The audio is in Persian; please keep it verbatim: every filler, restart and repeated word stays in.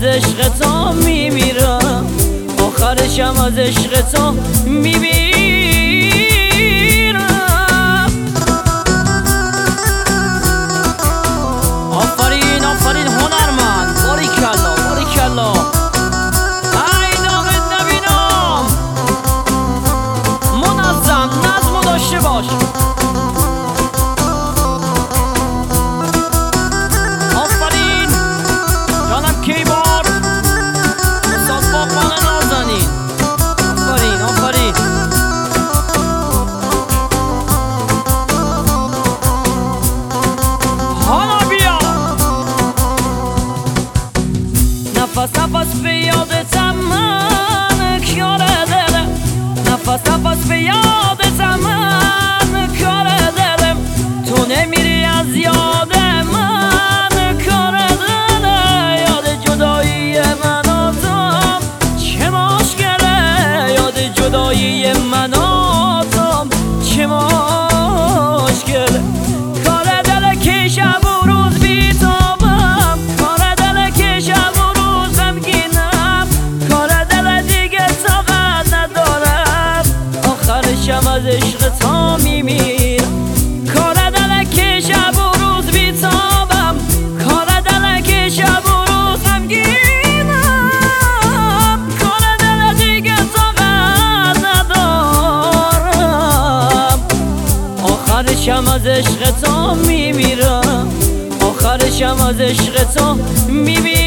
عشق تو میمیرم، آخرشم از عشق تو میمیرم. آفرین آفرین هنرمند، باریکلا باریکلا. ای داغت نبینم، منظم نظمو داشته باش. نفس نفس به یادتم من کار دلم، نفس نفس به یادتم من کار دلم، تو نمیری از یاد من کار دلم. یاد جدایی من و تو چه مشکله، یاد جدایی من و تو چه مشکله. کار دل که شب و روز بی تو از عشق تو میمیرم. کار دل که شب و روز بیتابم، کار دل که شب و روز غمگینم، کار دل دیگه طاقت ندارم. آخرشم از عشق تو میمیرم، آخرشم از عشق تو میمیرم.